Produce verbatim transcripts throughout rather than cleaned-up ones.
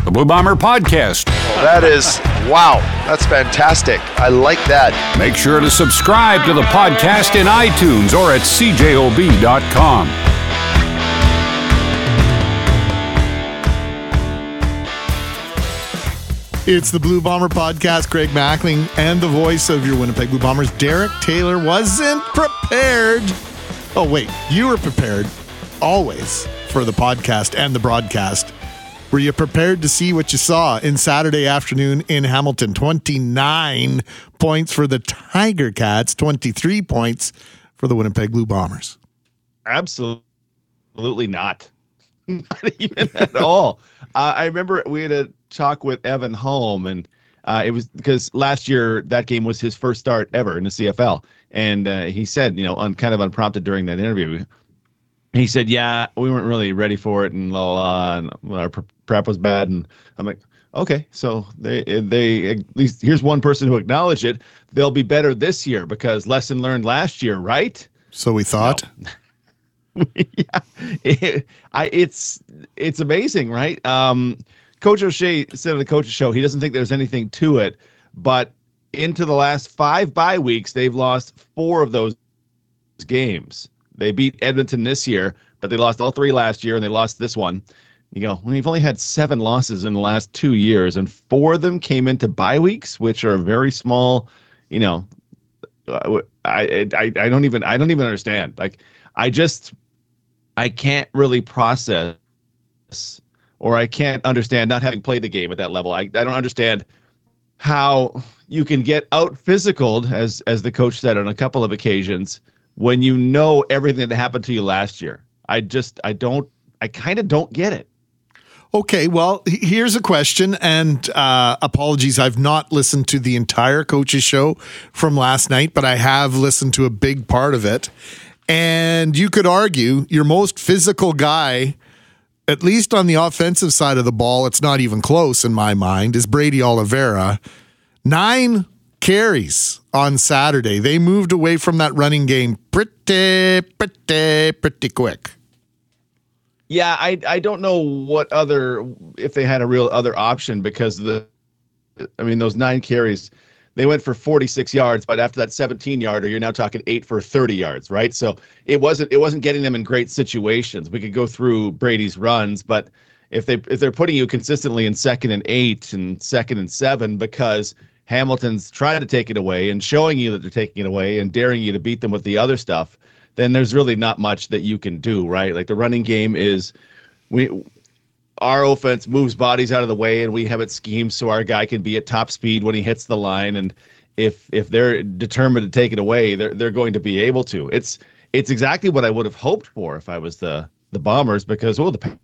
the Blue Bomber Podcast. Oh, that is, wow, that's fantastic. I like that. Make sure to subscribe to the podcast in iTunes or at C J O B dot com. It's the Blue Bomber Podcast. Greg Mackling and the voice of your Winnipeg Blue Bombers, Derek Taylor, wasn't prepared. Oh, wait, you were prepared always for the podcast and the broadcast. Were you prepared to see what you saw in Saturday afternoon in Hamilton? twenty-nine points for the Tiger Cats, twenty-three points for the Winnipeg Blue Bombers. Absolutely not. Not even at all. Uh, I remember we had a talk with Evan Holm, and uh, it was because last year that game was his first start ever in the C F L. And uh, he said, you know, un, kind of unprompted during that interview, he said, yeah, we weren't really ready for it, and la la, and our prep was bad. And I'm like, okay, so they they at least here's one person who acknowledged it. They'll be better this year because lesson learned last year, right? So we thought. No. yeah, it, I it's it's amazing, right? Um, Coach O'Shea said on the coach's show he doesn't think there's anything to it, but into the last five bye weeks, they've lost four of those games. They beat Edmonton this year, but they lost all three last year, and they lost this one. You go, well, we've only had seven losses in the last two years, and four of them came into bye weeks, which are very small. You know, I I I don't even I don't even understand. Like, I just. I can't really process, or I can't understand, not having played the game at that level. I, I don't understand how you can get out physicaled, as as the coach said on a couple of occasions, when you know everything that happened to you last year. I just, I don't, I kind of don't get it. Okay, well, here's a question, and uh, apologies, I've not listened to the entire coach's show from last night, but I have listened to a big part of it. And you could argue your most physical guy, at least on the offensive side of the ball, it's not even close in my mind, is Brady Oliveira. Nine carries on Saturday. They moved away from that running game pretty, pretty, pretty quick. Yeah, I I don't know what other, if they had a real other option, because the, I mean, those nine carries, they went for forty-six yards, but after that seventeen yarder, you're now talking eight for thirty yards, right? So it wasn't it wasn't getting them in great situations. We could go through Brady's runs, but if they if they're putting you consistently in second and eight and second and seven because Hamilton's trying to take it away and showing you that they're taking it away and daring you to beat them with the other stuff, then there's really not much that you can do, right? Like, the running game is we. Our offense moves bodies out of the way, and we have it schemed so our guy can be at top speed when he hits the line. And if if they're determined to take it away, they're they're going to be able to. It's it's exactly what I would have hoped for if I was the the Bombers, because well, the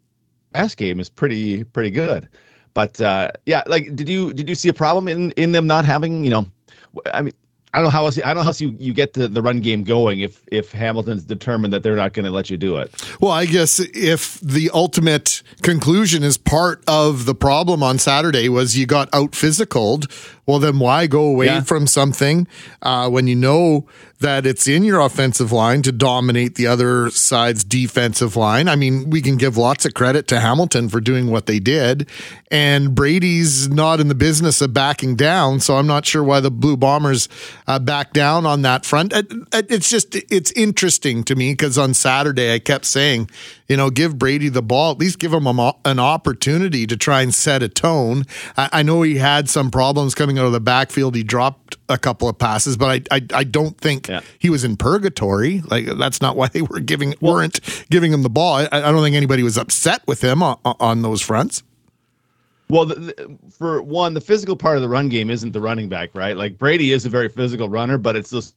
pass game is pretty pretty good. But uh, yeah, like did you did you see a problem in in them not having, you know, I mean, I don't know how else I don't know how else you, you get the, the run game going if if Hamilton's determined that they're not going to let you do it. Well, I guess if the ultimate conclusion is part of the problem on Saturday was you got out physicaled, well, then why go away yeah. from something uh, when you know that it's in your offensive line to dominate the other side's defensive line? I mean, we can give lots of credit to Hamilton for doing what they did, and Brady's not in the business of backing down, so I'm not sure why the Blue Bombers uh, back down on that front. It, it, it's just, it's interesting to me because on Saturday I kept saying, you know, give Brady the ball, at least give him a, an opportunity to try and set a tone. I, I know he had some problems coming out of the backfield. He dropped a couple of passes, but I I, I don't think yeah. he was in purgatory. Like, that's not why they were giving well, weren't giving him the ball. I, I don't think anybody was upset with him on, on those fronts. Well, the, the, for one, the physical part of the run game isn't the running back, right? Like, Brady is a very physical runner, but it's those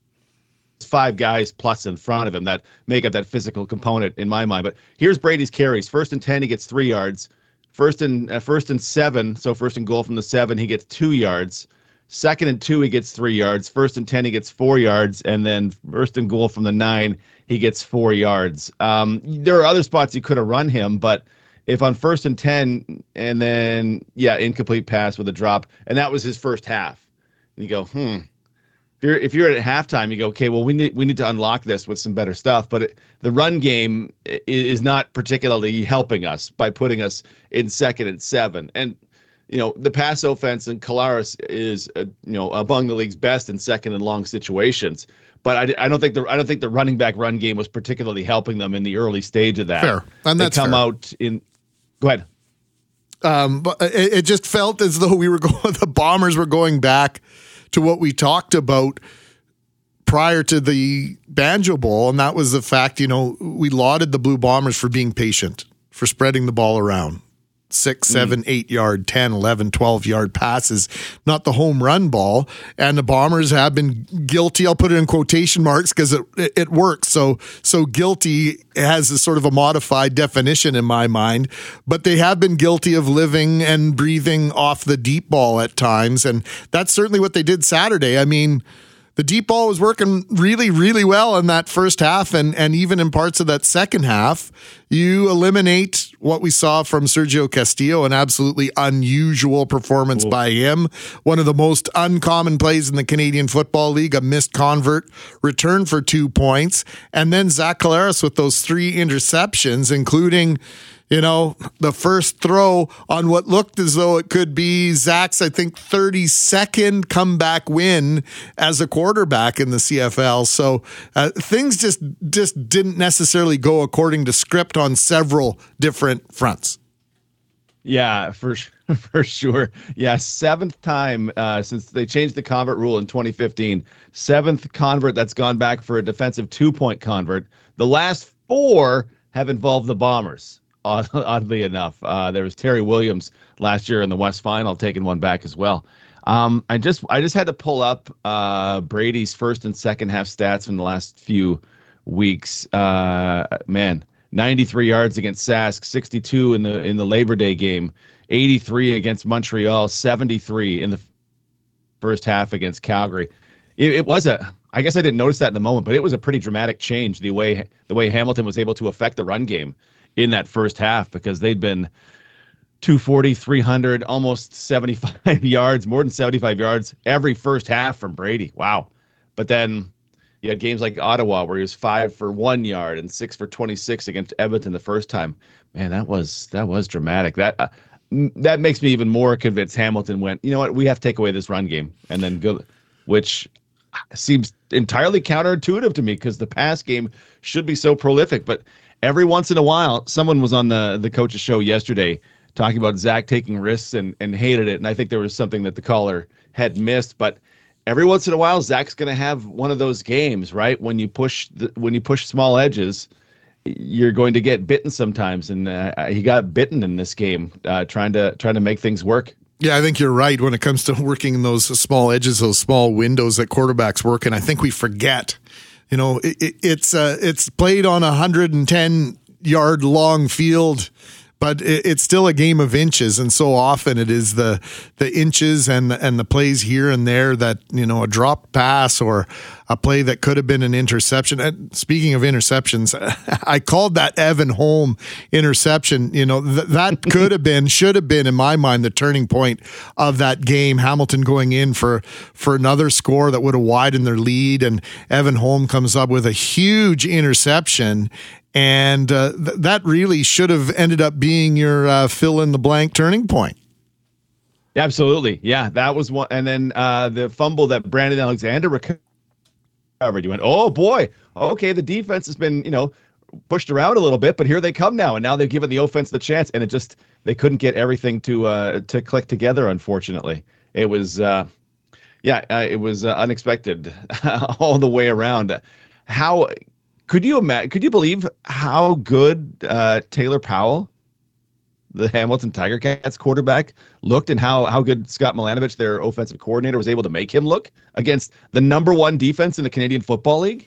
five guys plus in front of him that make up that physical component in my mind. But here's Brady's carries. First and ten, he gets three yards. First and uh, first and seven, so first and goal from the seven, he gets two yards. Second and two, he gets three yards. First and ten, he gets four yards. And then first and goal from the nine, he gets four yards. Um, there are other spots you could have run him, but if on first and ten, and then, yeah, incomplete pass with a drop, and that was his first half. And you go, hmm. you're if you're at halftime, you go, okay, well, we need we need to unlock this with some better stuff. But it, the run game is not particularly helping us by putting us in second and seven. And you know, the pass offense and Collaros is uh, you know among the league's best in second and long situations. But I, I don't think the I don't think the running back run game was particularly helping them in the early stage of that. Fair, and that's they come fair. out in. Go ahead. Um, but it, it just felt as though we were going. The Bombers were going back to what we talked about prior to the Banjo Bowl, and that was the fact. You know, we lauded the Blue Bombers for being patient, for spreading the ball around. Six, seven, eight yard, ten, eleven, twelve yard passes, not the home run ball. And the Bombers have been guilty. I'll put it in quotation marks because it, it, it works. So, so guilty has a sort of a modified definition in my mind, but they have been guilty of living and breathing off the deep ball at times. And that's certainly what they did Saturday. I mean, the deep ball was working really, really well in that first half, and, and even in parts of that second half. You eliminate what we saw from Sergio Castillo, an absolutely unusual performance Ooh. by him. One of the most uncommon plays in the Canadian Football League, a missed convert return for two points. And then Zach Collaros with those three interceptions, including, you know, the first throw on what looked as though it could be Zach's, I think, thirty-second comeback win as a quarterback in the C F L. So uh, things just just didn't necessarily go according to script on several different fronts. Yeah, for for sure. Yeah, seventh time uh, since they changed the convert rule in twenty fifteen. Seventh convert that's gone back for a defensive two-point convert. The last four have involved the Bombers. Oddly enough, uh, there was Terry Williams last year in the West Final taking one back as well. Um, I just I just had to pull up uh, Brady's first and second half stats from the last few weeks. Uh, man, ninety-three yards against Sask, sixty-two in the in the Labor Day game, eighty-three against Montreal, seventy-three in the first half against Calgary. It, it was a I guess I didn't notice that in the moment, but it was a pretty dramatic change the way the way Hamilton was able to affect the run game in that first half, because they'd been two forty, three hundred, almost seventy-five yards, more than seventy-five yards every first half from Brady. Wow. But then you had games like Ottawa where he was five for one yard and six for twenty-six against Edmonton the first time. Man, that was that was dramatic. That uh, that makes me even more convinced Hamilton went, you know what, we have to take away this run game and then go, which seems entirely counterintuitive to me because the pass game should be so prolific. But every once in a while, someone was on the, the coach's show yesterday talking about Zach taking risks and, and hated it. And I think there was something that the caller had missed. But every once in a while, Zach's going to have one of those games, right? When you push the, when you push small edges, you're going to get bitten sometimes. And uh, he got bitten in this game, uh, trying to trying to make things work. Yeah, I think you're right when it comes to working in those small edges, those small windows that quarterbacks work in. I think we forget. You know, it, it, it's uh, it's played on a one hundred ten yard long field, but it, it's still a game of inches, and so often it is the the inches and and the plays here and there that, you know, a dropped pass or a play that could have been an interception. And speaking of interceptions, I called that Evan Holm interception. You know, th- that could have been, should have been, in my mind, the turning point of that game. Hamilton going in for, for another score that would have widened their lead, and Evan Holm comes up with a huge interception. And uh, th- that really should have ended up being your uh, fill-in-the-blank turning point. Absolutely. Yeah, that was one. And then uh, the fumble that Brandon Alexander recovered. You went, oh boy, okay, the defense has been, you know, pushed around a little bit, but here they come now, and now they've given the offense the chance, and it just, they couldn't get everything to uh, to click together. Unfortunately, it was, uh, yeah, uh, it was uh, unexpected all the way around. How could you imagine? Could you believe how good uh, Taylor Powell, the Hamilton Tiger Cats quarterback, looked, and how how good Scott Milanovich, their offensive coordinator, was able to make him look against the number one defense in the Canadian Football League?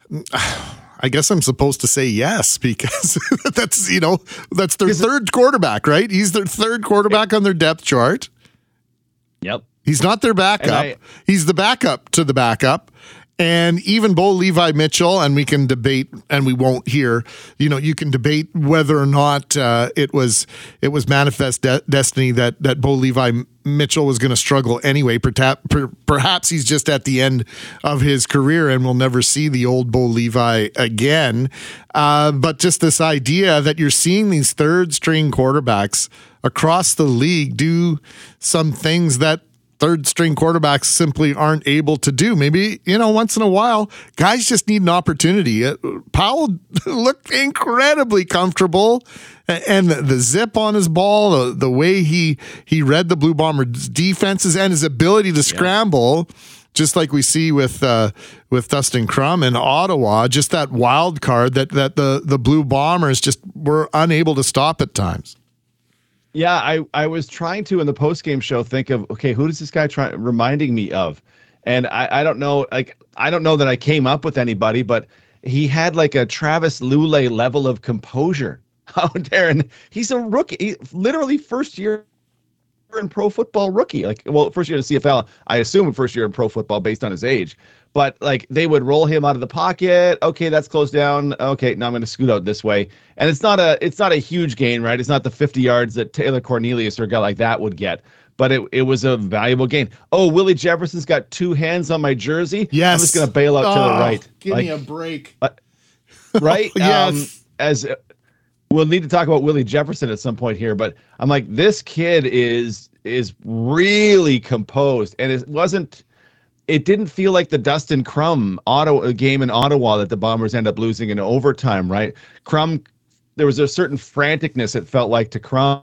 I guess I'm supposed to say yes, because that's, you know, that's their Is third it, quarterback, right? He's their third quarterback on their depth chart. Yep. He's not their backup. I, He's the backup to the backup. And even Bo Levi Mitchell, and we can debate, and we won't here, you know, you can debate whether or not uh, it was it was manifest de- destiny that, that Bo Levi Mitchell was going to struggle anyway. Perhaps, perhaps he's just at the end of his career and we'll never see the old Bo Levi again. Uh, but just this idea that you're seeing these third string quarterbacks across the league do some things that third string quarterbacks simply aren't able to do. Maybe, you know, once in a while, guys just need an opportunity. Uh, Powell looked incredibly comfortable, and the, the zip on his ball, the, the way he he read the Blue Bombers defenses, and his ability to scramble, yeah. just like we see with uh, with Dustin Crum in Ottawa, just that wild card that that the the Blue Bombers just were unable to stop at times. Yeah, I, I was trying to in the post-game show think of, okay, who does this guy try reminding me of? And I, I don't know, like I don't know that I came up with anybody, but he had like a Travis Lulay level of composure out there, and he's a rookie, he, literally first year in pro football rookie. Like, well, first year in the C F L, I assume first year in pro football based on his age. But like they would roll him out of the pocket. Okay, that's closed down. Okay, now I'm going to scoot out this way. And it's not a it's not a huge gain, right? It's not the fifty yards that Taylor Cornelius or a guy like that would get. But it, it was a valuable gain. Oh, Willie Jefferson's got two hands on my jersey. Yes. I'm just going to bail out oh, to the right. Give like, me a break. Uh, right? yes. Um, as uh, we'll need to talk about Willie Jefferson at some point here, but I'm like, this kid is is really composed, and it wasn't. It didn't feel like the Dustin Crum Ottawa game in Ottawa that the Bombers end up losing in overtime, right? Crum, there was a certain franticness it felt like to Crum,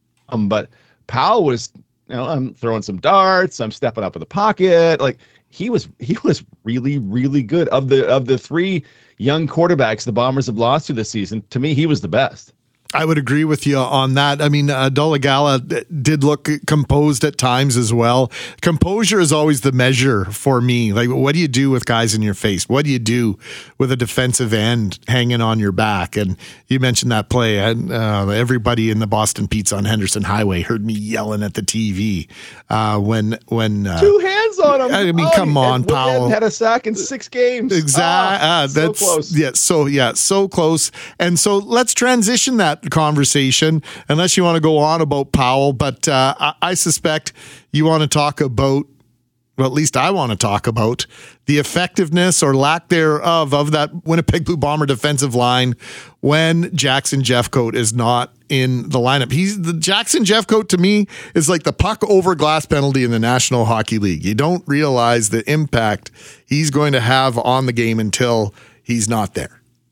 but Powell was, you know, I'm throwing some darts, I'm stepping up in the pocket, like he was, he was really, really good. Of the of the three young quarterbacks the Bombers have lost to this season, to me, he was the best. I would agree with you on that. I mean, uh, Dolegala did look composed at times as well. Composure is always the measure for me. Like, what do you do with guys in your face? What do you do with a defensive end hanging on your back? And you mentioned that play. And uh, everybody in the Boston Pizza on Henderson Highway heard me yelling at the T V uh, when when uh, two hands on him. I mean, oh, come on, Powell had a sack in six games. Exactly. Ah, uh, that's so close. Yeah. So yeah, so close. And so let's transition that conversation, unless you want to go on about Powell, but uh, I, I suspect you want to talk about, well, at least I want to talk about the effectiveness or lack thereof of that Winnipeg Blue Bomber defensive line when Jackson Jeffcoat is not in the lineup. He's the Jackson Jeffcoat to me is like the puck over glass penalty in the National Hockey League. You don't realize the impact he's going to have on the game until he's not there.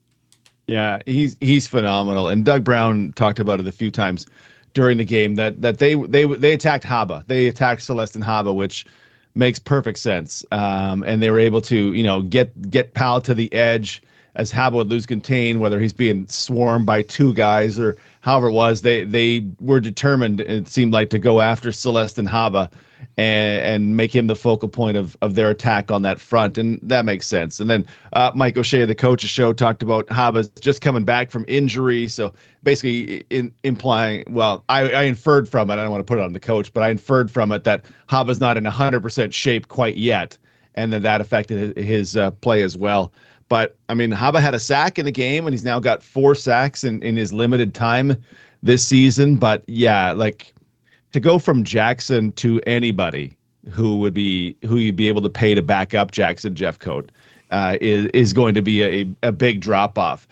Yeah, he's he's phenomenal, and Doug Brown talked about it a few times during the game that that they they they attacked Haba, they attacked Celestin Haba, which makes perfect sense, um, and they were able to you know get get Powell to the edge as Haba would lose contain, whether he's being swarmed by two guys or however it was. They they were determined, it seemed like, to go after Celestin Haba and and make him the focal point of of their attack on that front, and that makes sense. And then uh, Mike O'Shea, the coach of the show, talked about Haba's just coming back from injury, so basically in, implying, well, I, I inferred from it, I don't want to put it on the coach, but I inferred from it that Haba's not in one hundred percent shape quite yet, and that that affected his uh, play as well. But, I mean, Haba had a sack in the game, and he's now got four sacks in, in his limited time this season. But, yeah, like, to go from Jackson to anybody who would be who you'd be able to pay to back up Jackson Jeffcoat uh, is is going to be a, a big drop off.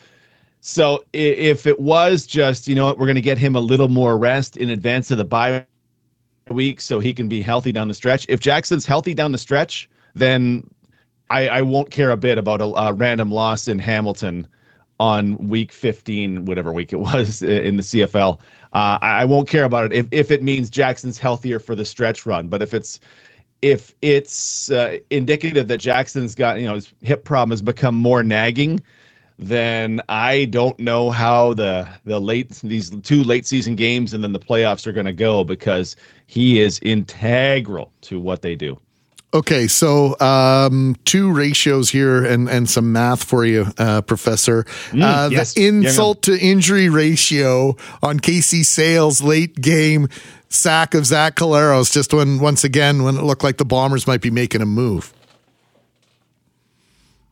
So if it was just, you know what, we're going to get him a little more rest in advance of the bye week so he can be healthy down the stretch. If Jackson's healthy down the stretch, then I, I won't care a bit about a, a random loss in Hamilton on week fifteen, whatever week it was in the C F L. Uh, I won't care about it if, if it means Jackson's healthier for the stretch run. But if it's if it's uh, indicative that Jackson's got, you know, his hip problem has become more nagging, then I don't know how the the late these two late season games and then the playoffs are going to go, because he is integral to what they do. Okay, so um, two ratios here and, and some math for you, uh, Professor. Mm, uh, yes. The insult to injury ratio on Casey Sale's late game sack of Zach Collaros, just when once again when it looked like the Bombers might be making a move.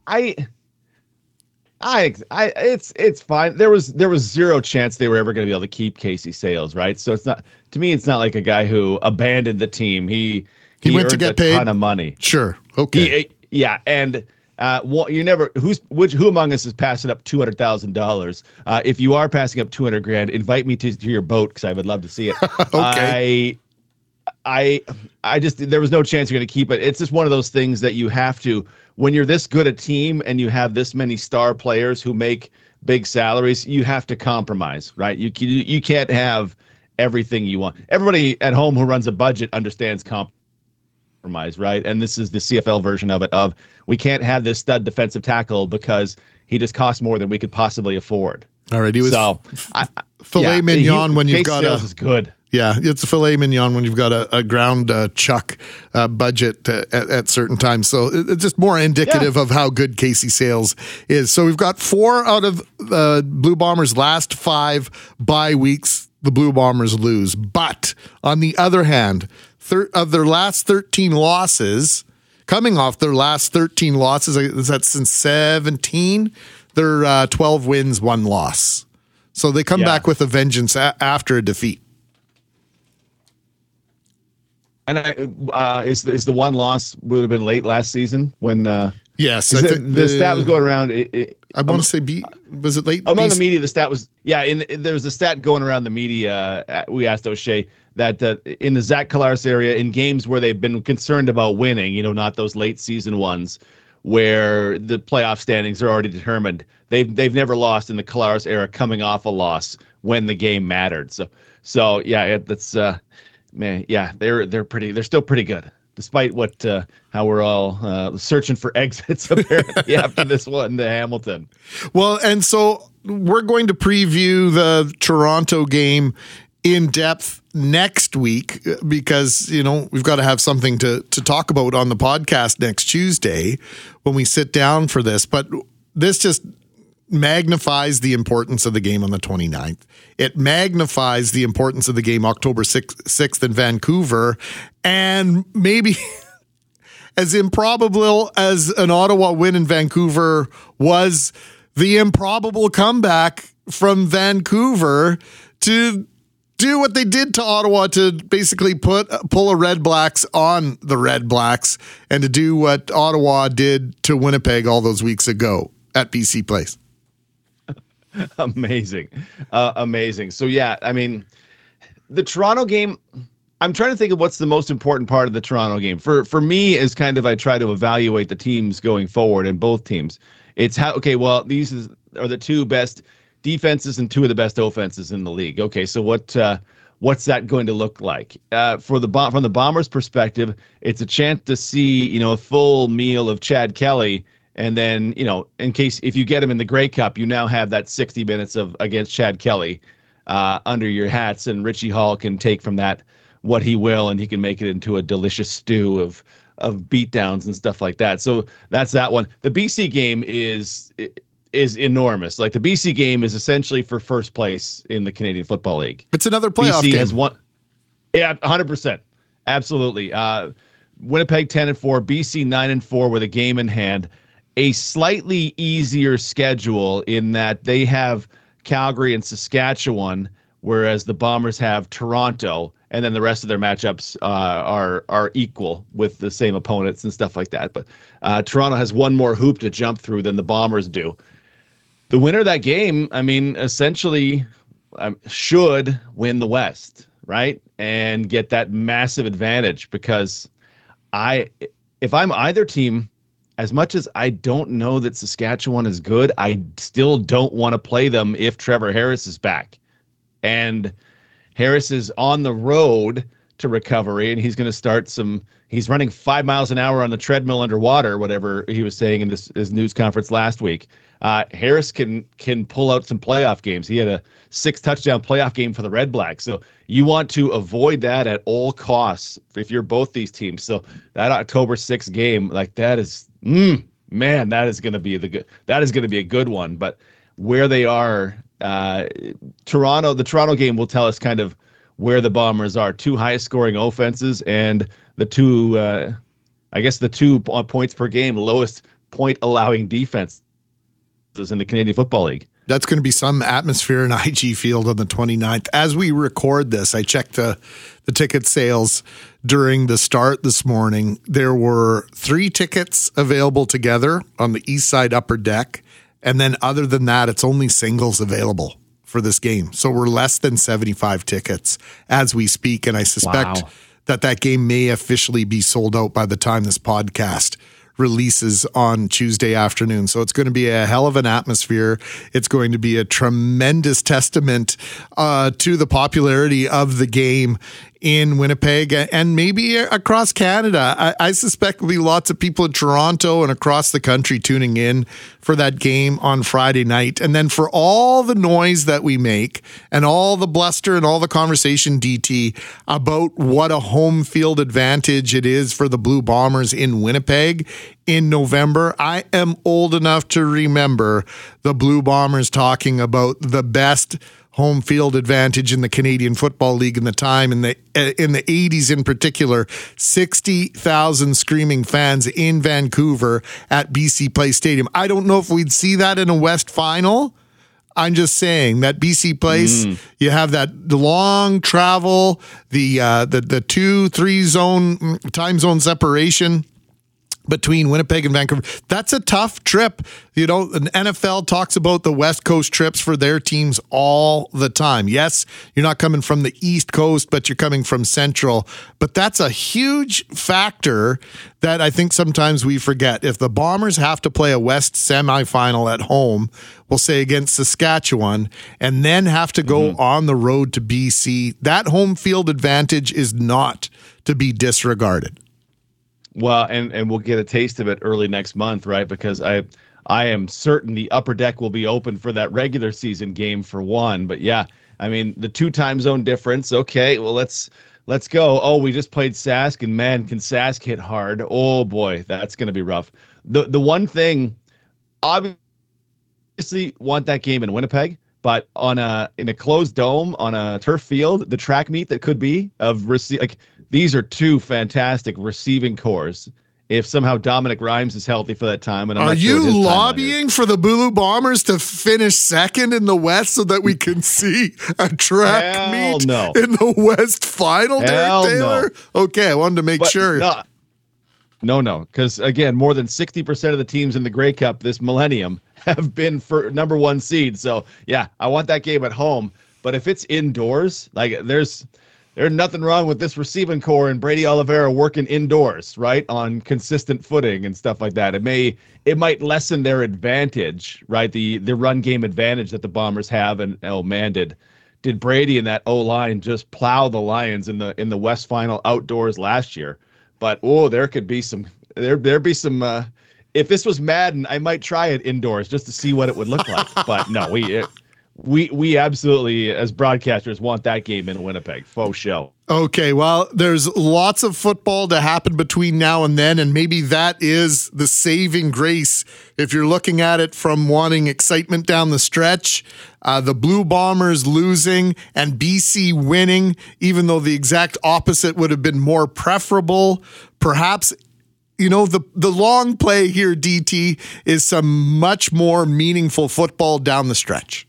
I, I, I, it's it's fine. There was there was zero chance they were ever going to be able to keep Casey Sayles, right? So it's not to me. It's not like a guy who abandoned the team. He he, he went to earned get a paid. ton of money. Sure, okay, He, yeah, and uh, well, you never who's which who among us is passing up two hundred thousand uh, dollars? If you are passing up two hundred grand, invite me to, to your boat because I would love to see it. Okay. I. I I just there was no chance you're going to keep it. It's just one of those things that you have to when you're this good a team and you have this many star players who make big salaries, you have to compromise, right? You you can't have everything you want. Everybody at home who runs a budget understands compromise, right? And this is the C F L version of it of we can't have this stud defensive tackle because he just costs more than we could possibly afford. All right, he was so I, filet yeah, mignon he, when you've Casey got Sayles a is good. Yeah, it's a filet mignon when you've got a, a ground uh, chuck uh, budget uh, at, at certain times. So it, it's just more indicative yeah. of how good Casey Sayles is. So we've got four out of the uh, Blue Bombers' last five bye weeks. The Blue Bombers lose. But on the other hand, thir- of their last thirteen losses, coming off their last thirteen losses, is that since seventeen? They're uh, twelve wins, one loss. So they come yeah. back with a vengeance a- after a defeat. And I, uh, is is the one loss would have been late last season when? Uh, yes, I it, think the, the stat was going around. It, it, I want um, to say B. Was it late? Among the media, the stat was yeah. In, in there was a stat going around the media. Uh, we asked O'Shea that uh, in the Zach Collaros area, in games where they've been concerned about winning, you know, not those late season ones where the playoff standings are already determined. They've they've never lost in the Collaros era, coming off a loss when the game mattered. So so yeah, it, that's. Uh, Man, yeah, they're they're pretty. They're still pretty good, despite what uh, how we're all uh, searching for exits apparently after this one to Hamilton. Well, and so we're going to preview the Toronto game in depth next week because you know we've got to have something to to talk about on the podcast next Tuesday when we sit down for this. But this just magnifies the importance of the game on the twenty-ninth. It magnifies the importance of the game October sixth in Vancouver. And maybe as improbable as an Ottawa win in Vancouver was, the improbable comeback from Vancouver to do what they did to Ottawa to basically put pull a Red Blacks on the Red Blacks and to do what Ottawa did to Winnipeg all those weeks ago at B C Place. Amazing. Uh, amazing. So, yeah, I mean, the Toronto game, I'm trying to think of what's the most important part of the Toronto game. For for me, is kind of I try to evaluate the teams going forward and both teams. It's how, okay, well, these is, are the two best defenses and two of the best offenses in the league. Okay, so what uh, what's that going to look like? Uh, for the From the Bombers' perspective, it's a chance to see, you know, a full meal of Chad Kelly. And then, you know, in case if you get him in the Grey Cup, you now have that sixty minutes of against Chad Kelly uh, under your hats, and Richie Hall can take from that what he will, and he can make it into a delicious stew of of beatdowns and stuff like that. So that's that one. The B C game is is enormous. Like the B C game is essentially for first place in the Canadian Football League. It's another playoff B C game. Has won. Yeah, one hundred percent. Absolutely. Uh, Winnipeg ten and four, B C nine and four with a game in hand. A slightly easier schedule in that they have Calgary and Saskatchewan, whereas the Bombers have Toronto, and then the rest of their matchups uh, are are equal with the same opponents and stuff like that. But uh, Toronto has one more hoop to jump through than the Bombers do. The winner of that game, I mean, essentially um, should win the West, right? And get that massive advantage because I, if I'm either team, as much as I don't know that Saskatchewan is good, I still don't want to play them if Trevor Harris is back. And Harris is on the road to recovery, and he's going to start some – he's running five miles an hour on the treadmill underwater, whatever he was saying in this his news conference last week. Uh, Harris can can pull out some playoff games. He had a six-touchdown playoff game for the Red Blacks. So you want to avoid that at all costs if you're both these teams. So that October sixth game, like that is – Mm, man, that is going to be the good. That is going to be a good one. But where they are, uh, Toronto, the Toronto game will tell us kind of where the Bombers are. Two highest scoring offenses and the two, uh, I guess, the two points per game lowest point allowing defense in the Canadian Football League. That's going to be some atmosphere in I G Field on the twenty-ninth. As we record this, I checked the, the ticket sales during the start this morning. There were three tickets available together on the east side upper deck. And then other than that, it's only singles available for this game. So we're less than seventy-five tickets as we speak. And I suspect wow. that that game may officially be sold out by the time this podcast releases on Tuesday afternoon. So it's going to be a hell of an atmosphere. It's going to be a tremendous testament uh, to the popularity of the game in Winnipeg and maybe across Canada. I, I suspect there'll be lots of people in Toronto and across the country tuning in for that game on Friday night. And then for all the noise that we make and all the bluster and all the conversation, D T, about what a home field advantage it is for the Blue Bombers in Winnipeg in November, I am old enough to remember the Blue Bombers talking about the best home field advantage in the Canadian Football League in the time, in the in the eighties in particular, sixty thousand screaming fans in Vancouver at B C Place Stadium. I don't know if we'd see that in a West Final. I'm just saying that B C Place, mm. you have that long travel, the uh, the the two, three zone time zone separation between Winnipeg and Vancouver. That's a tough trip. You know, the N F L talks about the West Coast trips for their teams all the time. Yes, you're not coming from the East Coast, but you're coming from Central. But that's a huge factor that I think sometimes we forget. If the Bombers have to play a West semifinal at home, we'll say against Saskatchewan, and then have to go mm-hmm. on the road to B C, that home field advantage is not to be disregarded. Well, and, and we'll get a taste of it early next month, right? Because I I am certain the upper deck will be open for that regular season game for one. But yeah, I mean, the two time zone difference. Okay, well, let's let's go. Oh, we just played Sask, and man, can Sask hit hard? Oh boy, that's going to be rough. The the one thing, obviously, want that game in Winnipeg, but on a in a closed dome on a turf field, the track meet that could be of receive like. These are two fantastic receiving cores. If somehow Dominic Rhymes is healthy for that time, and I'm are not sure you lobbying for the Blue Bombers to finish second in the West so that we can see a track Hell meet no. in the West Final, Hell Derek Taylor? No. Okay, I wanted to make but sure. No, no, no, because again, more than sixty percent of the teams in the Grey Cup this millennium have been for number one seed. So yeah, I want that game at home. But if it's indoors, like there's. There's nothing wrong with this receiving core and Brady Oliveira working indoors, right, on consistent footing and stuff like that. It may, it might lessen their advantage, right, the the run game advantage that the Bombers have. And oh man, did did Brady and that O line just plow the Lions in the in the West Final outdoors last year? But oh, there could be some there there'd be some. Uh, if this was Madden, I might try it indoors just to see what it would look like. But no, we. It, We we absolutely, as broadcasters, want that game in Winnipeg. Faux show. Okay, well, there's lots of football to happen between now and then, and maybe that is the saving grace if you're looking at it from wanting excitement down the stretch. Uh, the Blue Bombers losing and B C winning, even though the exact opposite would have been more preferable. Perhaps, you know, the, the long play here, D T, is some much more meaningful football down the stretch.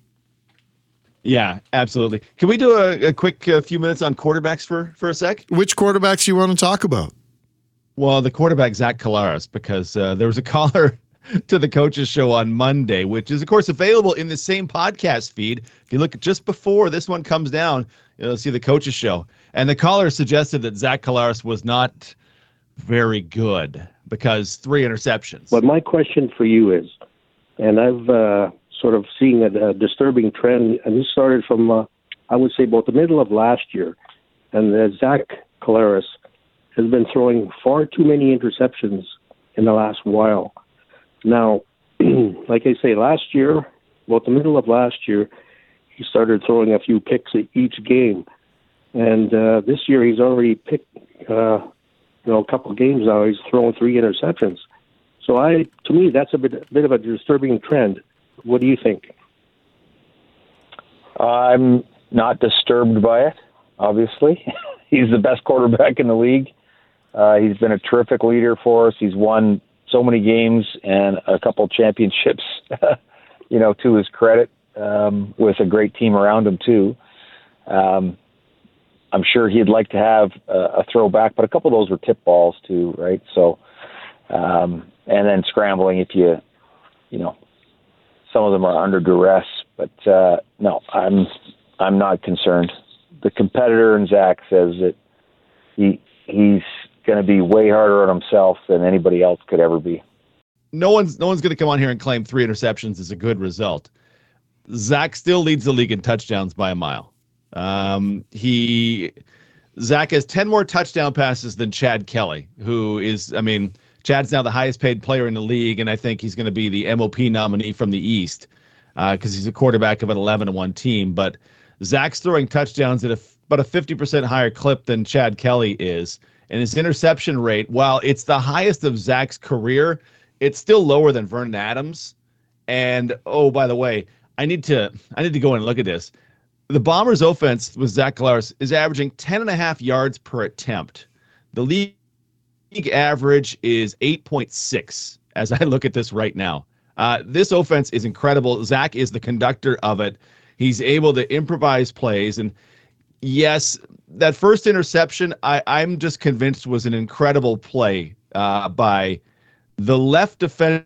Yeah, absolutely. Can we do a, a quick uh, few minutes on quarterbacks for, for a sec? Which quarterbacks you want to talk about? Well, the quarterback, Zach Collaros, because uh, there was a caller to the Coaches Show on Monday, which is, of course, available in the same podcast feed. If you look just before this one comes down, you'll see the Coaches Show. And the caller suggested that Zach Collaros was not very good because three interceptions. But my question for you is, and I've... Uh, sort of seeing a, a disturbing trend, and this started from, uh, I would say, about the middle of last year. And uh, Zach Collaros has been throwing far too many interceptions in the last while. Now, like I say, last year, about the middle of last year, he started throwing a few picks at each game. And uh, this year he's already picked, uh, you know, a couple of games now. He's throwing three interceptions. So I, to me, that's a bit, bit of a disturbing trend. What do you think? I'm not disturbed by it, obviously. He's the best quarterback in the league. Uh, he's been a terrific leader for us. He's won so many games and a couple championships, you know, to his credit, um, with a great team around him too. Um, I'm sure he'd like to have a, a throwback, but a couple of those were tip balls too, right? So, um, and then scrambling if you, you know, some of them are under duress, but uh, no, I'm I'm not concerned. The competitor in Zach says that he he's going to be way harder on himself than anybody else could ever be. No one's no one's going to come on here and claim three interceptions is a good result. Zach still leads the league in touchdowns by a mile. Um, he Zach has ten more touchdown passes than Chad Kelly, who is, I mean, Chad's now the highest paid player in the league, and I think he's going to be the M O P nominee from the East because uh, he's a quarterback of an eleven to one team. But Zach's throwing touchdowns at a, about a fifty percent higher clip than Chad Kelly is. And his interception rate, while it's the highest of Zach's career, it's still lower than Vernon Adams. And, oh, by the way, I need to I need to go and look at this. The Bombers' offense with Zach Collaros is averaging ten and a half yards per attempt. The league League average is eight point six as I look at this right now. Uh, this offense is incredible. Zach is the conductor of it. He's able to improvise plays. And yes, that first interception, I, I'm just convinced was an incredible play uh, by the left defensive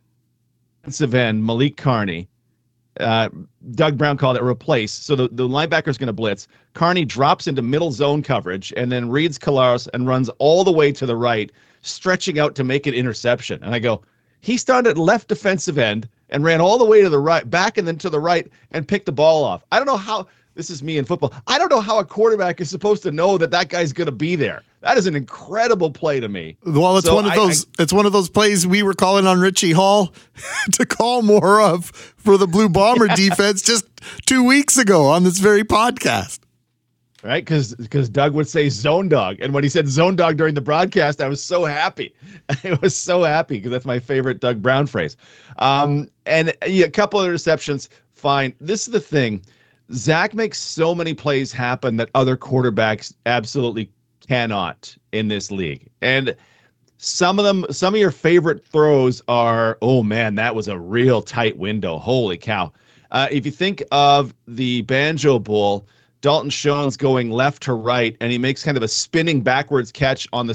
end, Malik Carney. Uh, Doug Brown called it replace. So the, the linebacker is going to blitz. Carney drops into middle zone coverage and then reads Collaros and runs all the way to the right, stretching out to make an interception. And I go, he started at left defensive end and ran all the way to the right, back and then to the right and picked the ball off. I don't know how, this is me in football, I don't know how a quarterback is supposed to know that that guy's going to be there. That is an incredible play to me. Well, it's so one of those. I, I, it's one of those plays we were calling on Richie Hall to call more of for the Blue Bomber defense just two weeks ago on this very podcast. Right, because because Doug would say zone dog, and when he said zone dog during the broadcast, I was so happy. I was so happy because that's my favorite Doug Brown phrase. Um, and yeah, a couple of interceptions, fine. This is the thing: Zach makes so many plays happen that other quarterbacks absolutely cannot in this league. And some of them, some of your favorite throws are, oh man, that was a real tight window. Holy cow. Uh, if you think of the Banjo Bowl, Dalton Schoen's going left to right, and he makes kind of a spinning backwards catch on the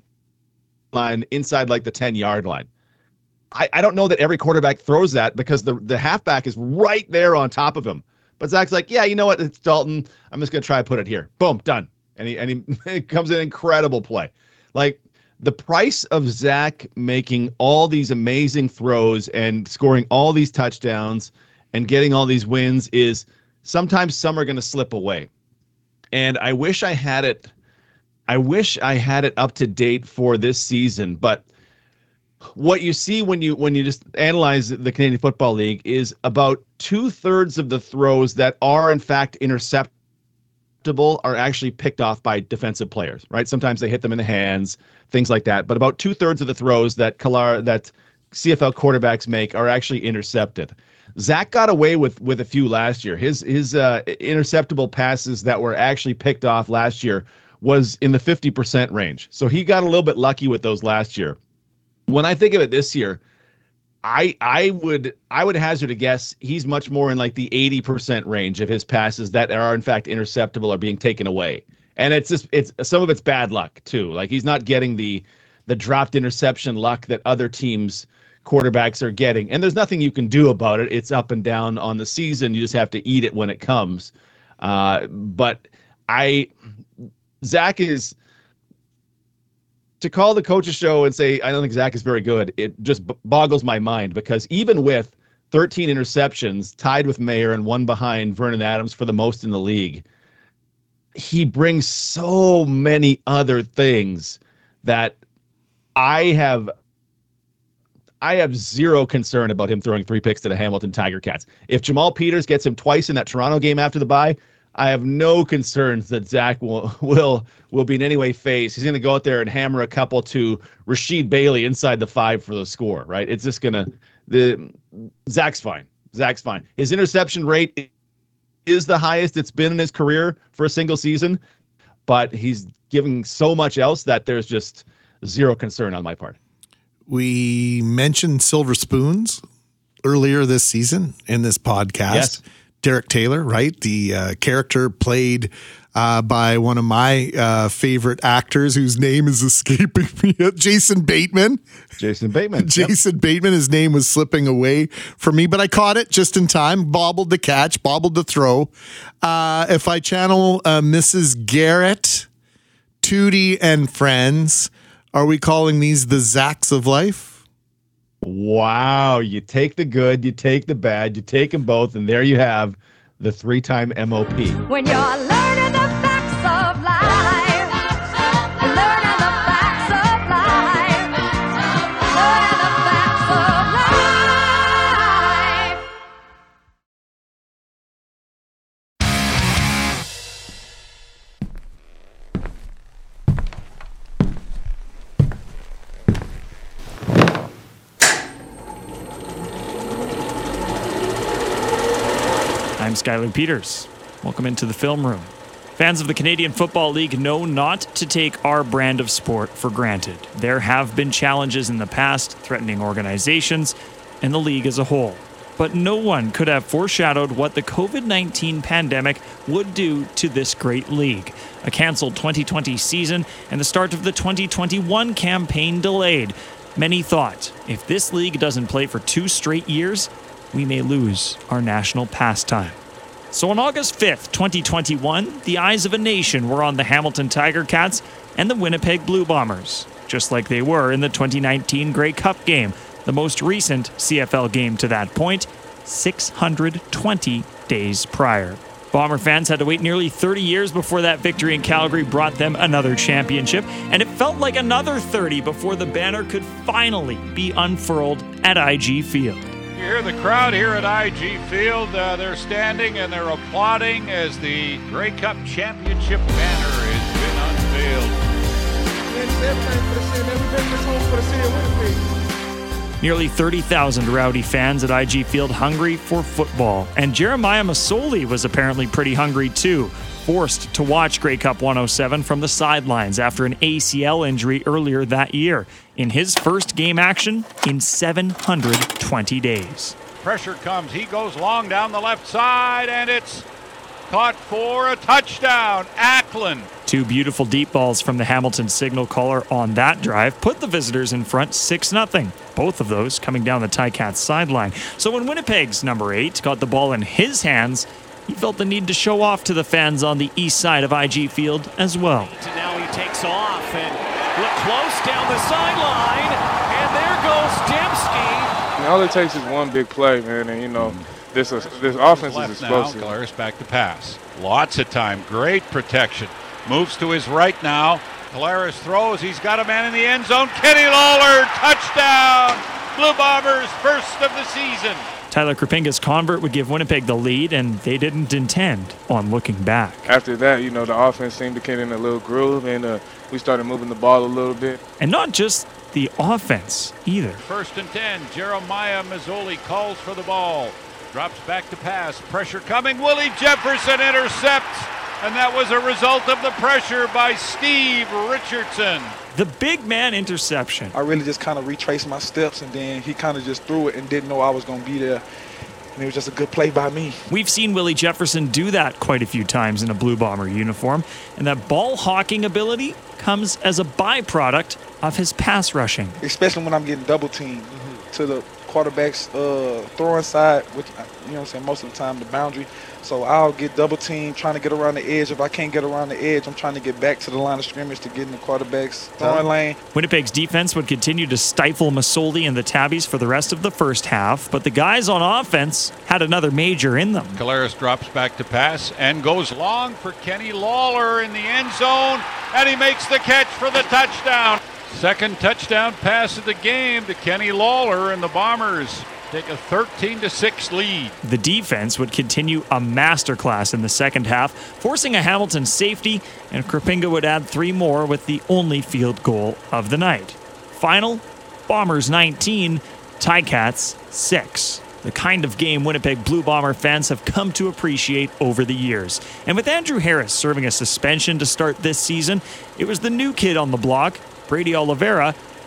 sideline inside like the ten-yard line. I, I don't know that every quarterback throws that because the, the halfback is right there on top of him. But Zach's like, yeah, you know what? It's Dalton. I'm just going to try to put it here. Boom, done. And he and he it comes in incredible play. Like the price of Zach making all these amazing throws and scoring all these touchdowns and getting all these wins is sometimes some are going to slip away. And I wish I had it. I wish I had it up to date for this season. But what you see when you when you just analyze the Canadian Football League is about two thirds of the throws that are in fact intercepted are actually picked off by defensive players, right? Sometimes they hit them in the hands, things like that. But about two thirds of the throws that Kalar, that C F L quarterbacks make are actually intercepted. Zach got away with with a few last year. His his uh, interceptable passes that were actually picked off last year was in the fifty percent range. So he got a little bit lucky with those last year. When I think of it this year, I I would I would hazard a guess he's much more in like the eighty percent range of his passes that are in fact interceptable are being taken away. And it's just it's some of it's bad luck too. Like he's not getting the the dropped interception luck that other teams quarterbacks are getting. And there's nothing you can do about it. It's up and down on the season. You just have to eat it when it comes. Uh, but I Zach is to call the coach's show and say, I don't think Zach is very good, it just b- boggles my mind because even with thirteen interceptions, tied with Mayer and one behind Vernon Adams for the most in the league, he brings so many other things that I have I have zero concern about him throwing three picks to the Hamilton Tiger Cats. If Jamal Peters gets him twice in that Toronto game after the bye, I have no concerns that Zach will will will be in any way phased. He's going to go out there and hammer a couple to Rasheed Bailey inside the five for the score, right? It's just going to the Zach's fine. Zach's fine. His interception rate is the highest it's been in his career for a single season, but he's giving so much else that there's just zero concern on my part. we mentioned Silver Spoons earlier this season in this podcast. Yes. Derek Taylor, right? The uh, character played uh, by one of my uh, favorite actors whose name is escaping me, Jason Bateman. Jason Bateman. Jason yep. Bateman, his name was slipping away from me, but I caught it just in time, bobbled the catch, bobbled the throw. Uh, if I channel uh, Missus Garrett, Tootie, and friends, are we calling these the Zacks of life? Wow. You take the good, you take the bad, you take them both, and there you have the three-time M O P. When you're learning the facts of life, learning the facts of life, learning the facts of life. I'm Skylar Peters. Welcome into the film room. Fans of the Canadian Football League know not to take our brand of sport for granted. There have been challenges in the past threatening organizations and the league as a whole. But no one could have foreshadowed what the covid nineteen pandemic would do to this great league. A canceled twenty twenty season and the start of the twenty twenty-one campaign delayed. Many thought, if this league doesn't play for two straight years, we may lose our national pastime. So on August fifth, twenty twenty-one, the eyes of a nation were on the Hamilton Tiger Cats and the Winnipeg Blue Bombers, just like they were in the twenty nineteen Grey Cup game, the most recent C F L game to that point, six hundred twenty days prior. Bomber fans had to wait nearly thirty years before that victory in Calgary brought them another championship, and it felt like another thirty before the banner could finally be unfurled at I G Field. You hear the crowd here at I G Field. Uh, they're standing and they're applauding as the Grey Cup Championship banner has been unveiled. Nearly thirty thousand rowdy fans at I G Field hungry for football. And Jeremiah Masoli was apparently pretty hungry too, forced to watch Grey Cup one oh seven from the sidelines after an A C L injury earlier that year, in his first game action in seven hundred twenty days. Pressure comes. He goes long down the left side, and it's caught for a touchdown. Ackland. Two beautiful deep balls from the Hamilton signal caller on that drive put the visitors in front six nothing. Both of those coming down the Ticats sideline. So when Winnipeg's number eight got the ball in his hands, he felt the need to show off to the fans on the east side of I G Field as well. And now he takes off and look close down the sideline, and there goes Dembski. And all it takes is one big play, man, and you know, this uh, this offense is explosive. Now, Collaros back to pass. Lots of time. Great protection. Moves to his right now. Collaros throws. He's got a man in the end zone. Kenny Lawler, touchdown. Blue Bombers, first of the season. Tyler Krapinga's convert would give Winnipeg the lead, and they didn't intend on looking back. After that, you know, the offense seemed to get in a little groove, and uh, we started moving the ball a little bit. And not just the offense either. First and ten. Jeremiah Masoli calls for the ball. Drops back to pass. Pressure coming. Willie Jefferson intercepts. And that was a result of the pressure by Steve Richardson. The big man interception. I really just kind of retraced my steps, and then he kind of just threw it and didn't know I was going to be there. And it was just a good play by me. We've seen Willie Jefferson do that quite a few times in a Blue Bomber uniform. And that ball hawking ability comes as a byproduct of his pass rushing. Especially when I'm getting double teamed mm-hmm. to the quarterback's uh, throwing side, which, you know what I'm saying, most of the time the boundary. So I'll get double teamed, trying to get around the edge. If I can't get around the edge, I'm trying to get back to the line of scrimmage to get in the quarterback's throwing lane. Winnipeg's defense would continue to stifle Masoli and the Tabbies for the rest of the first half, but the guys on offense had another major in them. Collaros drops back to pass and goes long for Kenny Lawler in the end zone, and he makes the catch for the touchdown. Second touchdown pass of the game to Kenny Lawler, and the Bombers take a thirteen to six lead. The defense would continue a masterclass in the second half, forcing a Hamilton safety, and Krapinga would add three more with the only field goal of the night. Final, Bombers nineteen, Ticats six. The kind of game Winnipeg Blue Bomber fans have come to appreciate over the years. And with Andrew Harris serving a suspension to start this season, it was the new kid on the block, Brady Oliveira,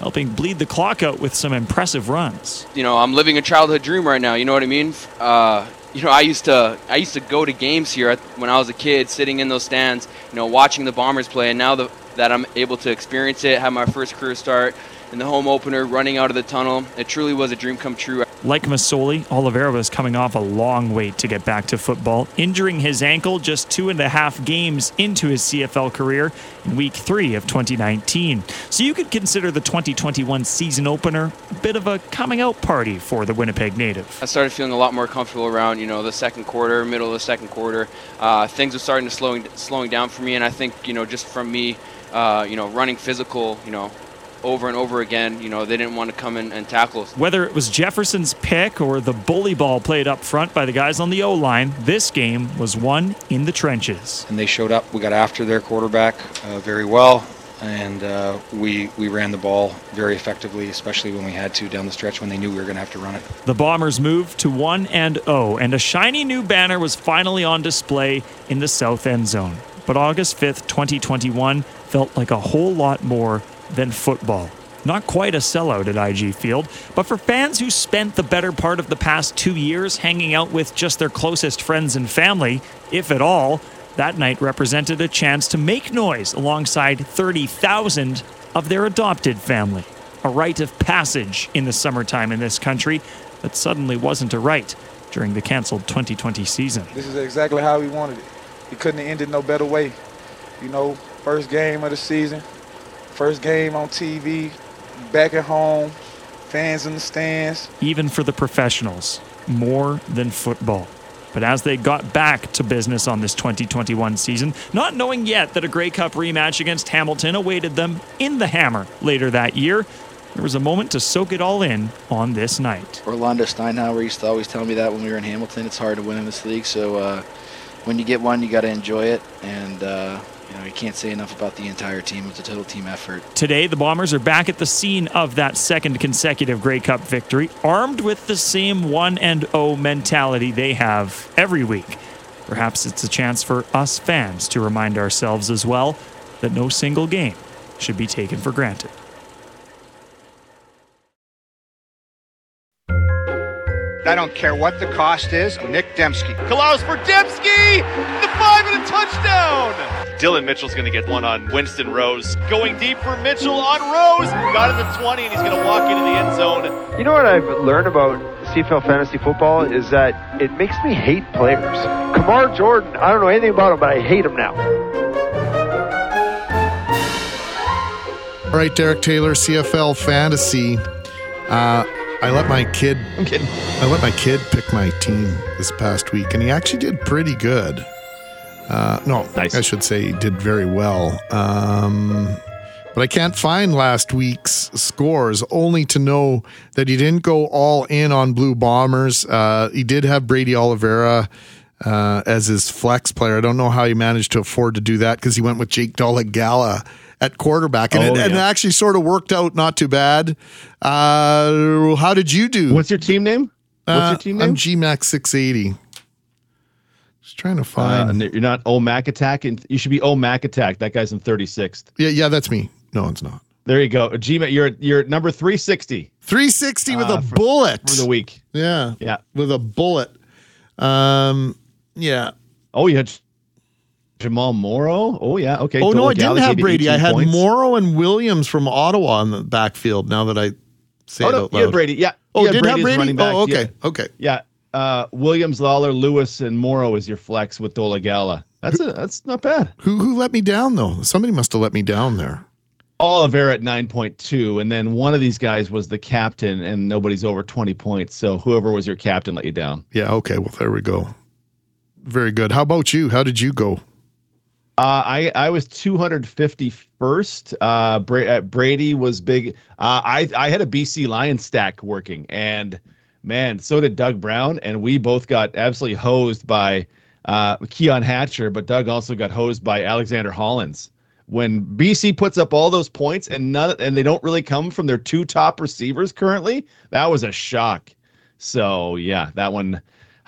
helping bleed the clock out with some impressive runs. You know, I'm living a childhood dream right now. You know what I mean? Uh, you know, I used to I used to go to games here at, when I was a kid, sitting in those stands, you know, watching the Bombers play. And now the, that I'm able to experience it, have my first career start in the home opener, running out of the tunnel, it truly was a dream come true. Like Masoli, Oliveira was coming off a long wait to get back to football, injuring his ankle just two and a half games into his C F L career in week three of twenty nineteen. So you could consider the twenty twenty-one season opener a bit of a coming out party for the Winnipeg native. I started feeling a lot more comfortable around, you know, the second quarter, middle of the second quarter. Uh, things were starting to slowing slowing down for me, and I think, you know, just from me, uh, you know, running physical, you know, over and over again, you know, they didn't want to come in and tackle us. Whether it was Jefferson's pick or the bully ball played up front by the guys on the O-line, this game was won in the trenches. And they showed up. We got after their quarterback uh, very well, and uh, we we ran the ball very effectively, especially when we had to down the stretch when they knew we were going to have to run it. The Bombers moved to one and oh, and a shiny new banner was finally on display in the south end zone. But August fifth, twenty twenty-one felt like a whole lot more than football. Not quite a sellout at I G Field, but for fans who spent the better part of the past two years hanging out with just their closest friends and family, if at all, that night represented a chance to make noise alongside thirty thousand of their adopted family. A rite of passage in the summertime in this country that suddenly wasn't a rite during the canceled twenty twenty season. This is exactly how we wanted it. We couldn't have ended no better way. You know, first game of the season, first game on T V, back at home, fans in the stands. Even for the professionals, more than football. But as they got back to business on this twenty twenty-one season, not knowing yet that a Grey Cup rematch against Hamilton awaited them in the Hammer later that year, there was a moment to soak it all in on this night. Orlando Steinhauer used to always tell me that when we were in Hamilton, it's hard to win in this league, so uh, when you get one, you got to enjoy it, and uh, you know, you can't say enough about the entire team. It's a total team effort. Today, the Bombers are back at the scene of that second consecutive Grey Cup victory, armed with the same one and oh mentality they have every week. Perhaps it's a chance for us fans to remind ourselves as well that no single game should be taken for granted. I don't care what the cost is. Nick Dembski. Allows for Dembski, the five and a touchdown. Dylan Mitchell's going to get one on Winston Rose. Going deep for Mitchell on Rose. Got it to twenty, and he's going to walk into the end zone. You know what I've learned about C F L fantasy football is that it makes me hate players. Kamar Jordan, I don't know anything about him, but I hate him now. All right, Derek Taylor, C F L Fantasy. Uh, I let my kid. I'm kidding. I let my kid pick my team this past week, and he actually did pretty good. Uh, no, nice. I should say he did very well. Um, but I can't find last week's scores, only to know that he didn't go all in on Blue Bombers. Uh, he did have Brady Oliveira uh, as his flex player. I don't know how he managed to afford to do that because he went with Jake Dolegala at quarterback, and, oh, it, yeah. and it actually sort of worked out not too bad. Uh, how did you do? What's your team name? What's uh, your team name? I'm G Max six eighty. Just trying to find. Uh, you're not O Mac Attack, and you should be O Mac Attack. That guy's in thirty-sixth. Yeah, yeah, that's me. No, it's not. There you go. G Mac, you're you're number three sixty. three sixty with uh, a for, bullet for the week. Yeah, yeah, with a bullet. Um, yeah. Oh, you had Jamal Morrow. Oh yeah. Okay. Oh no, I didn't have Brady. I had points. Morrow and Williams from Ottawa in the backfield. Now that I say oh, it no, out loud. You had Brady. Yeah. Oh, yeah, did Brady have Brady? Back. Oh, okay. Yeah. Okay. Yeah. Uh, Williams, Lawler, Lewis, and Morrow is your flex with Dolegala. That's a, that's not bad. Who who let me down though? Somebody must have let me down there. Oliveira at nine point two, and then one of these guys was the captain, and nobody's over twenty points. So whoever was your captain let you down. Yeah. Okay. Well, there we go. Very good. How about you? How did you go? Uh, I I was two hundred fifty-first. Uh, Bra- Brady was big. Uh, I I had a B C Lions stack working, and man, so did Doug Brown, and we both got absolutely hosed by uh, Keon Hatcher, but Doug also got hosed by Alexander Hollins. When B C puts up all those points and none, and they don't really come from their two top receivers currently, that was a shock. So yeah, that one.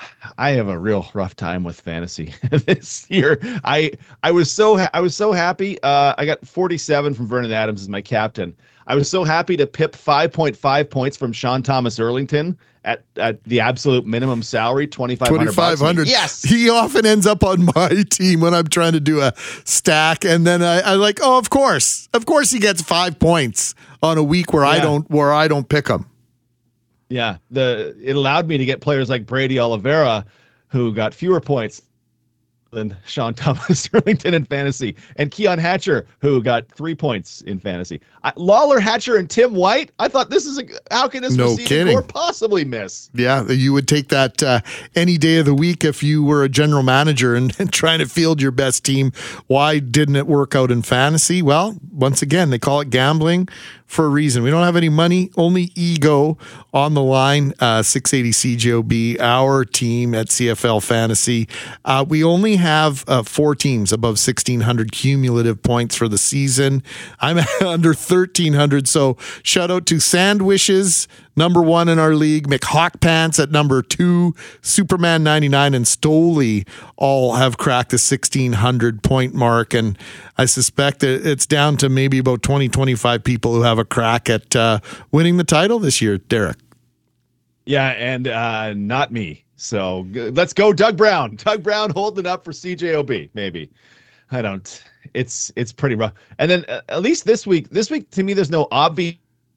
I have a real rough time with fantasy this year. I I was so ha- I was so happy. Uh, I got forty-seven from Vernon Adams as my captain. I was so happy to pip five point five points from Sean Thomas Erlington at, at the absolute minimum salary, twenty-five hundred. twenty-five hundred. Yes. He often ends up on my team when I'm trying to do a stack. And then I, I like, oh, of course. Of course he gets five points on a week where Yeah. I don't where I don't pick him. Yeah, the it allowed me to get players like Brady Oliveira, who got fewer points than Sean Thomas Erlington in fantasy, and Keon Hatcher, who got three points in fantasy. I, Lawler, Hatcher, and Tim White. I thought this is a how can this No receiving kidding. core possibly miss? Yeah, you would take that uh, any day of the week if you were a general manager and, and trying to field your best team. Why didn't it work out in fantasy? Well, once again, they call it gambling for a reason. We don't have any money, only ego on the line. Uh, six eighty C J O B, our team at C F L Fantasy. Uh, we only have uh, four teams above sixteen hundred cumulative points for the season. I'm under thirteen hundred. So shout out to Sandwishes, number one in our league, McHawk Pants at number two, Superman ninety-nine, and Stoley all have cracked the sixteen hundred point mark. And I suspect that it's down to maybe about twenty, twenty-five people who have a crack at uh, winning the title this year, Derek. Yeah, and uh, not me. So g- let's go, Doug Brown. Doug Brown holding it up for C J O B. Maybe I don't. It's it's pretty rough. And then uh, at least this week, this week to me, there's no obvious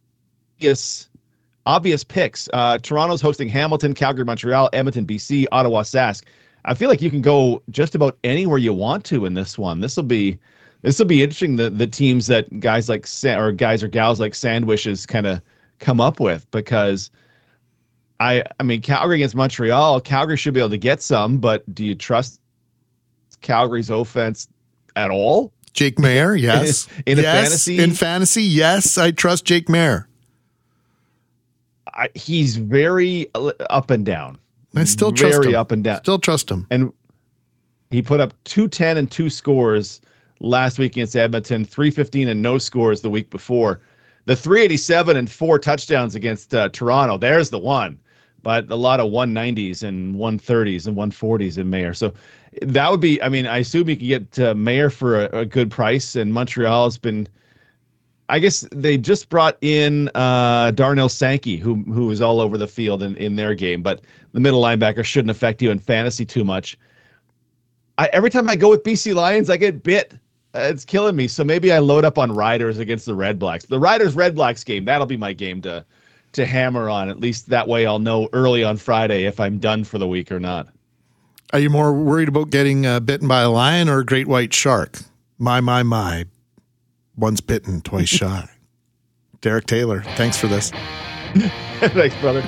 obvious picks. Uh, Toronto's hosting Hamilton, Calgary, Montreal, Edmonton, B C, Ottawa, Sask. I feel like you can go just about anywhere you want to in this one. This will be this will be interesting. The the teams that guys like Sa- or guys or gals like Sandwiches kind of come up with, because I I mean Calgary against Montreal, Calgary should be able to get some, but do you trust Calgary's offense at all? Jake Mayer, yes. in a yes, fantasy, in fantasy, yes, I trust Jake Mayer. I, he's very up and down. I still trust very him. up and down. Still trust him. And he put up two ten and two scores last week against Edmonton, three fifteen and no scores the week before. The three eighty-seven and four touchdowns against uh, Toronto, there's the one. But a lot of one nineties and one thirties and one forties in Mayer. So that would be, I mean, I assume you can get uh, Mayer for a, a good price, and Montreal has been, I guess they just brought in uh, Darnell Sankey, who who was all over the field in, in their game, but the middle linebacker shouldn't affect you in fantasy too much. I, every time I go with B C Lions, I get bit. Uh, it's killing me. So maybe I load up on Riders against the Red Blacks. The Riders Red Blacks game, that'll be my game to to hammer on. At least that way I'll know early on Friday if I'm done for the week or not. Are you more worried about getting uh, bitten by a lion or a great white shark? My, my, my. Once bitten, twice shy. Derek Taylor, thanks for this. Thanks, brother.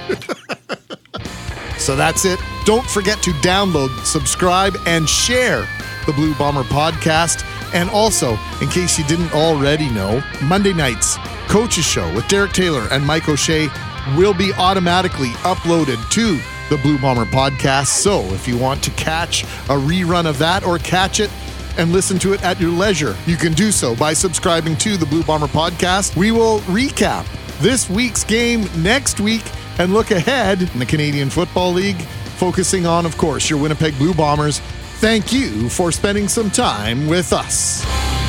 So that's it. Don't forget to download, subscribe, and share the Blue Bomber podcast. And also, in case you didn't already know, Monday nights, Coach's Show with Derek Taylor and Mike O'Shea will be automatically uploaded to the Blue Bomber podcast. So if you want to catch a rerun of that or catch it and listen to it at your leisure, you can do so by subscribing to the Blue Bomber podcast. We will recap this week's game next week and look ahead in the Canadian Football League, focusing on, of course, your Winnipeg Blue Bombers. Thank you for spending some time with us.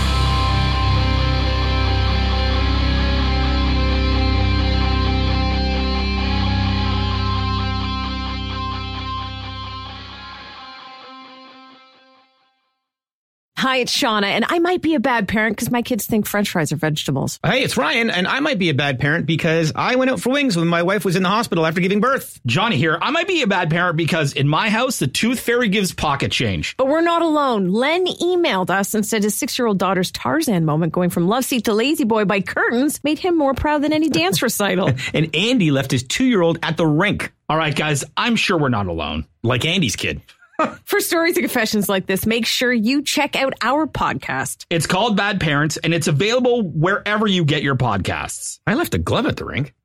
Hi, it's Shauna, and I might be a bad parent because my kids think French fries are vegetables. Hey, it's Ryan, and I might be a bad parent because I went out for wings when my wife was in the hospital after giving birth. Johnny here. I might be a bad parent because in my house, the tooth fairy gives pocket change. But we're not alone. Len emailed us and said his six-year-old daughter's Tarzan moment going from love seat to lazy boy by curtains made him more proud than any dance recital. And Andy left his two-year-old at the rink. All right, guys, I'm sure we're not alone. Like Andy's kid. For stories and confessions like this, make sure you check out our podcast. It's called Bad Parents, and it's available wherever you get your podcasts. I left a glove at the rink.